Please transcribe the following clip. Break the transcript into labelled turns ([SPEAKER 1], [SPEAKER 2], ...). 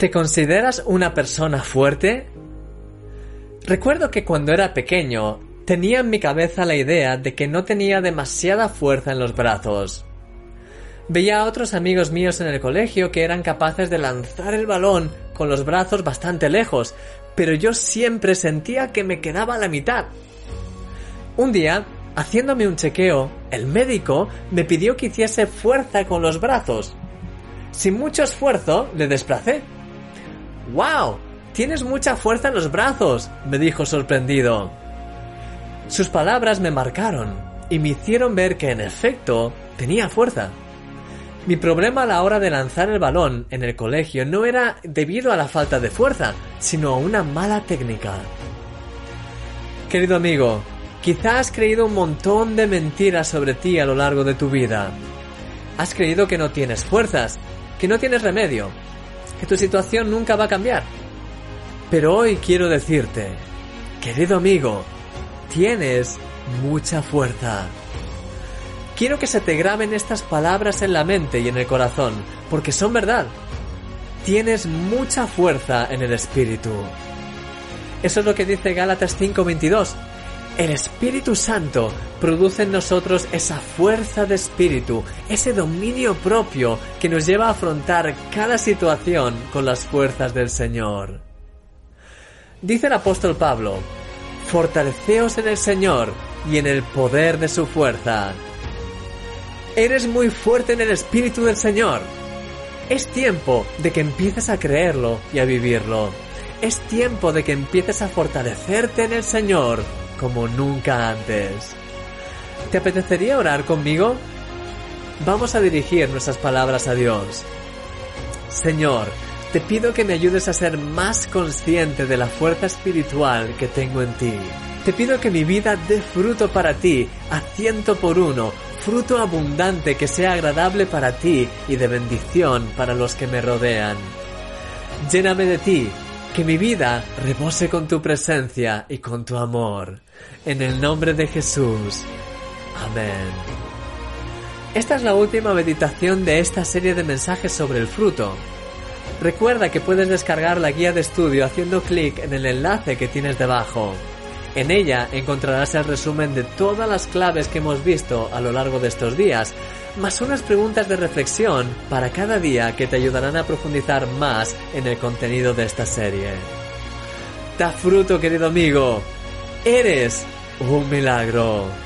[SPEAKER 1] ¿Te consideras una persona fuerte? Recuerdo que cuando era pequeño tenía en mi cabeza la idea de que no tenía demasiada fuerza en los brazos. Veía a otros amigos míos en el colegio que eran capaces de lanzar el balón con los brazos bastante lejos, pero yo siempre sentía que me quedaba a la mitad. Un día, haciéndome un chequeo, el médico me pidió que hiciese fuerza con los brazos. Sin mucho esfuerzo, le desplacé. ¡Wow! Tienes mucha fuerza en los brazos, me dijo sorprendido. Sus palabras me marcaron y me hicieron ver que en efecto tenía fuerza. Mi problema a la hora de lanzar el balón en el colegio no era debido a la falta de fuerza, sino a una mala técnica. Querido amigo, quizá has creído un montón de mentiras sobre ti a lo largo de tu vida. Has creído que no tienes fuerzas, que no tienes remedio, que tu situación nunca va a cambiar. Pero hoy quiero decirte, querido amigo, tienes mucha fuerza. Quiero que se te graben estas palabras en la mente y en el corazón, porque son verdad. Tienes mucha fuerza en el Espíritu. Eso es lo que dice Gálatas 5:22. El Espíritu Santo produce en nosotros esa fuerza de espíritu, ese dominio propio que nos lleva a afrontar cada situación con las fuerzas del Señor. Dice el apóstol Pablo, fortaleceos en el Señor y en el poder de su fuerza. Eres muy fuerte en el Espíritu del Señor. Es tiempo de que empieces a creerlo y a vivirlo. Es tiempo de que empieces a fortalecerte en el Señor como nunca antes. ¿Te apetecería orar conmigo? Vamos a dirigir nuestras palabras a Dios. Señor, te pido que me ayudes a ser más consciente de la fuerza espiritual que tengo en ti. Te pido que mi vida dé fruto para ti, a 100%, fruto abundante que sea agradable para ti y de bendición para los que me rodean. Lléname de ti, que mi vida rebose con tu presencia y con tu amor. En el nombre de Jesús. Amén. Esta es la última meditación de esta serie de mensajes sobre el fruto. Recuerda que puedes descargar la guía de estudio haciendo clic en el enlace que tienes debajo. En ella encontrarás el resumen de todas las claves que hemos visto a lo largo de estos días, más unas preguntas de reflexión para cada día que te ayudarán a profundizar más en el contenido de esta serie. Da fruto, querido amigo. Eres un milagro.